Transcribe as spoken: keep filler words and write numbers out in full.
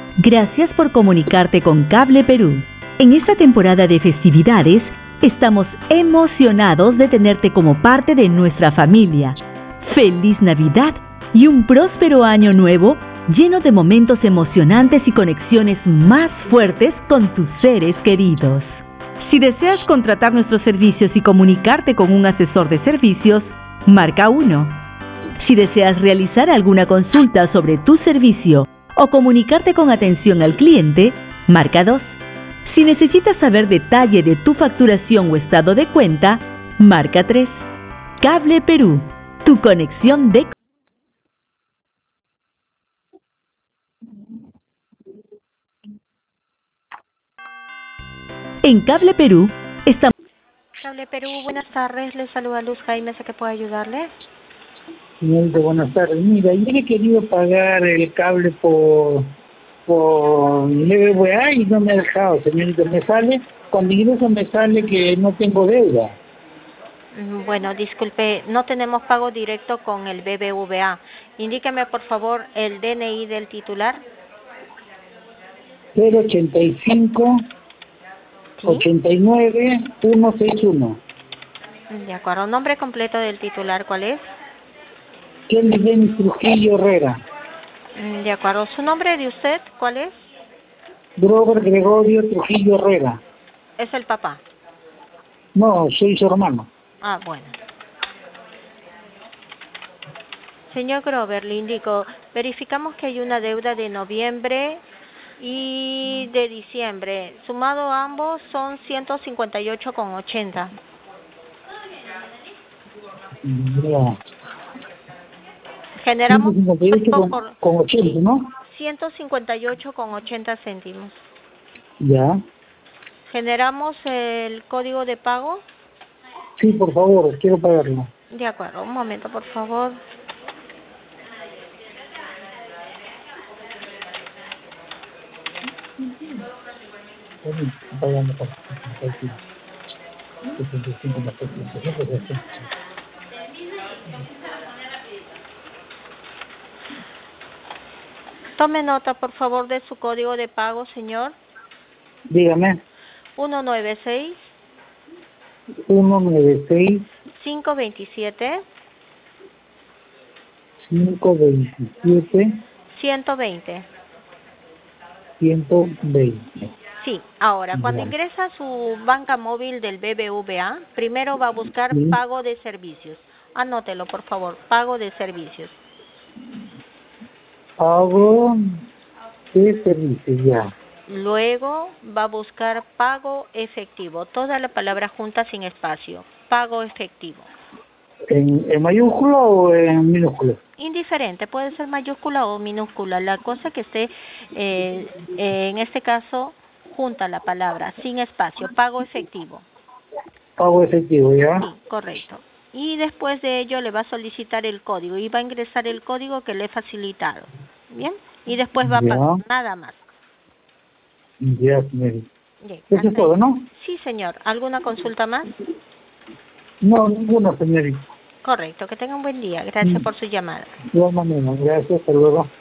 Gracias por comunicarte con Cable Perú. En esta temporada de festividades, estamos emocionados de tenerte como parte de nuestra familia. ¡Feliz Navidad y un próspero año nuevo lleno de momentos emocionantes y conexiones más fuertes con tus seres queridos! Si deseas contratar nuestros servicios y comunicarte con un asesor de servicios, marca uno. Si deseas realizar alguna consulta sobre tu servicio o comunicarte con atención al cliente, marca dos. Si necesitas saber detalle de tu facturación o estado de cuenta, marca tres. Cable Perú, tu conexión de... En Cable Perú, estamos... Cable Perú, buenas tardes. Les saluda Luz Jaime, ¿sé que puedo ayudarle? Señorita, buenas tardes. Mira, yo he querido pagar el cable por por B B V A y no me ha dejado, señorita. Me sale, cuando ingreso me sale que no tengo deuda. Bueno, disculpe, no tenemos pago directo con el B B V A. Indíqueme, por favor, el D N I del titular. cero ochenta y cinco, ochenta y nueve, ciento sesenta y uno. De acuerdo. ¿Nombre completo del titular cuál es? Kelly Denis Trujillo Herrera. De acuerdo. ¿Su nombre de usted cuál es? Grover Gregorio Trujillo Herrera. Es el papá. No, soy su hermano. Ah, bueno. Señor Grover, le indico, verificamos que hay una deuda de noviembre y de diciembre. Sumado ambos son ciento cincuenta y ocho con ochenta. Ya. Generamos ciento cincuenta y ocho con, por con ochenta, ¿no? ciento cincuenta y ocho con ochenta céntimos. Ya. ¿Generamos el código de pago? Sí, por favor, quiero pagarlo. De acuerdo, un momento, por favor. Pagando por setenta y cinco más setecientos. Tome nota, por favor, de su código de pago, señor. Dígame. uno nueve seis, uno nueve seis, cinco veintisiete, cinco veintisiete, ciento veinte. ciento veinte. Sí, ahora, cuando Ya. ingresa a su banca móvil del B B V A, primero va a buscar Sí. pago de servicios. Anótelo, por favor, pago de servicios. Pago de servicio, ya. Luego va a buscar pago efectivo. Toda la palabra junta sin espacio. Pago efectivo. ¿En, en mayúscula o en minúscula? Indiferente, puede ser mayúscula o minúscula. La cosa que esté, eh, eh, en este caso, junta la palabra sin espacio. Pago efectivo. Pago efectivo, ya. Sí, correcto. Y después de ello le va a solicitar el código y va a ingresar el código que le he facilitado. ¿Bien? Y después va a Ya. pagar, nada más. Ya, señorita. Bien, Eso es todo, ¿no? sí, señor. ¿Alguna consulta más? No, ninguna, señorita. Correcto. Que tenga un buen día. Gracias por su llamada. De igual manera, gracias, hasta luego.